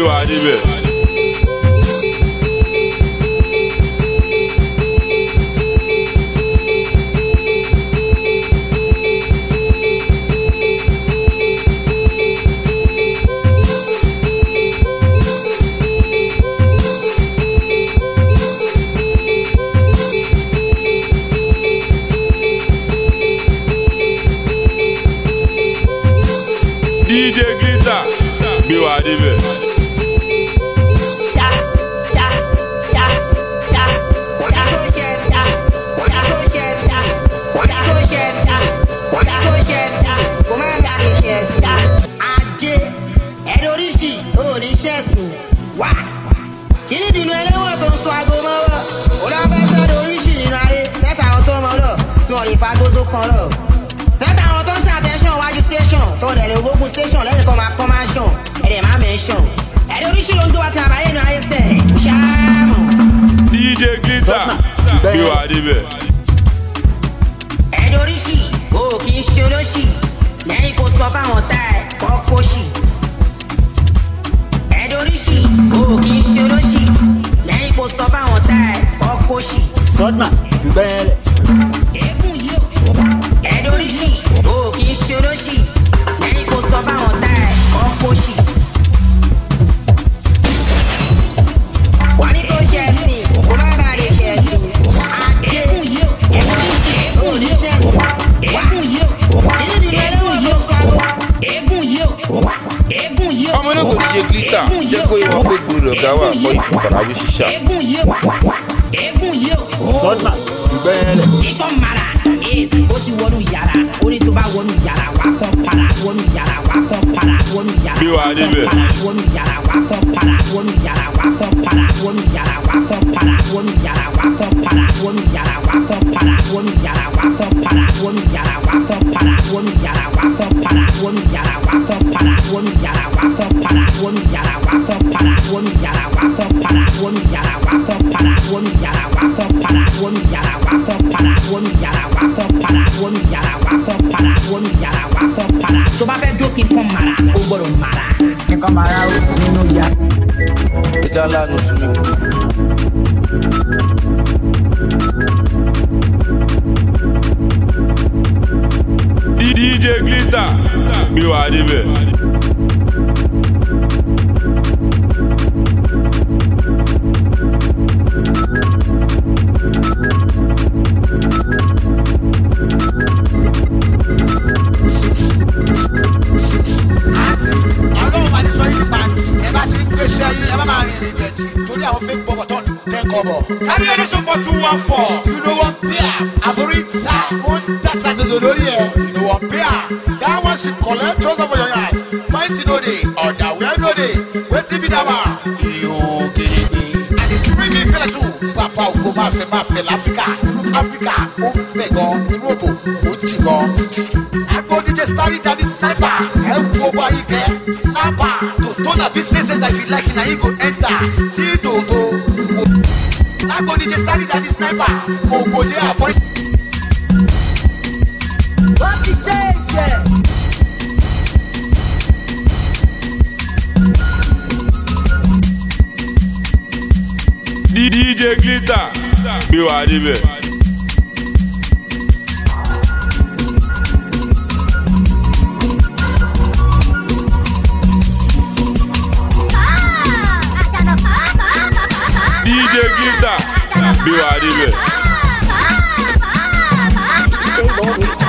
wà níbẹ̀. DJ Glitter, gbé wà níbẹ̀. Ajé ẹ̀dọ̀ríṣì oníṣẹ́sùn wá. Kí ni ìdùnnú ẹlẹ́wọ̀n tó ń sọ aago mọ́wọ́? Olùbẹ́sẹ̀ ẹ̀dọ̀ríṣì nínú ayé sẹ́tà àwọn tó mọ̀ lọ tí wọ́n lè fagbó tó kan lọ. Sẹ́tà àwọn tó ń ṣàtẹ̀ṣọ̀ wájú station tó ń dẹ̀lẹ̀ ogógún station lẹ́yìn kan máa kọ́ máa ṣàn ẹ̀dẹ̀ máa mention. Ẹ̀dọ̀ríṣì ló ń gbé wa ti àbáyé nínú ayé sẹ̀ ṣáàmù. DJ Glitter, gbé wà níbẹ̀. Ẹ̀dọ̀ríṣì o kì í ṣe olóṣì lẹ́yìn kó sọ fáwọn tá ẹ̀ kọ́ kóṣì. Ẹ̀dọ̀ríṣì o kì í ṣe olóṣì lẹ́yìn kó sọ fáwọn tá ẹ̀ kọ́ kóṣì. Sọ́dmà ìgbẹ́ yẹn lẹ̀. Ẹ̀dọ̀ríṣì o kì í ṣe olóṣì lẹ́yìn kó sọ fáwọn tá ẹ̀ kọ́ kóṣì. Wà ní tó ṣe ẹ̀sìn kó má bàa lè ṣe ẹ̀sìn. Ajé ẹ̀dọ̀ríṣì o ní ṣe ẹ̀sìn wá. Nínú ìdílé ẹlẹ́wọ̀n tó sọ àgọ́. ọmọ náà kò DJ Glitter jẹ́ kó yẹ wọn pé gbòòrò ọ̀gá wà kọ́ ìfipárawé ṣíṣà. Sọ́dmà ìgbẹ́ yẹn lẹ̀. Ìtọ́ mara ó ti wọnú yàrá ó ní tó bá wọnú yàrá wà kàn para wọnú yàrá wà kàn para wọnú yàrá Bí wà níbẹ̀. wọnú yàrá wà kàn para wọnú yàrá wà kàn para wọnú yàrá wà kàn para wọnú yàrá wà kàn para wọnú yàrá wà kàn para wọnú yàrá wà kàn para wọnú yàrá wà kàn para wọnú yàrá wà kàn para wọnú yàrá wà kàn para wọnú yàrá wà kàn para wọnú yàrá wà kàn para wọnú yàrá wà kàn para wọnú yàrá wà kàn para wọnú yàrá wà kàn para wọnú yàrá wà kàn para wọnú yàrá wà kàn para wọnú yàrá wà kàn para wọnú yàrá wà kàn para. Tó bá fẹ́ jó kí n kàn mara ó gbọ́dọ̀ mara. Nǹkan mara ó nínú yàrá. ẹja ńlá nù sùn mí. DJ Glitter, gbé wà níbẹ̀. Ọlọ́run máa ní sọ yìí pàǹtí ẹ bá ti ń gbéṣẹ́ yìí ẹ bá máa rìn ìrìn bẹ̀tì torí àwọn fake bọ̀bọ̀ tó ní 10 kọ́bọ̀. Carry your nation for 214 you know what pair àbórí sá ó ń dàtà tòtò lórí ẹ̀ you know what pair that one she collect trouser for your eyes point no dey ọ̀dà wẹ́ẹ́ no dey wetin be that one. Iyo gidigidi and the three me fẹ́lẹ̀ too papa ògbó máa fẹ́ láfíríkà Áfíríkà ó fẹ́ gan inú òbò ó jì gan. Agbo DJ Starry Daddy Sniper help go buy ike snapper to turn a business and if you like it na you go enter see dogo. Agbo DJ Starry Daddy Sniper ogbode avoid. Wọ́n ti ṣe é jẹ́. DJ Glitter, gbé wà níbẹ̀. DJ Glitter, gbé wà níbẹ̀.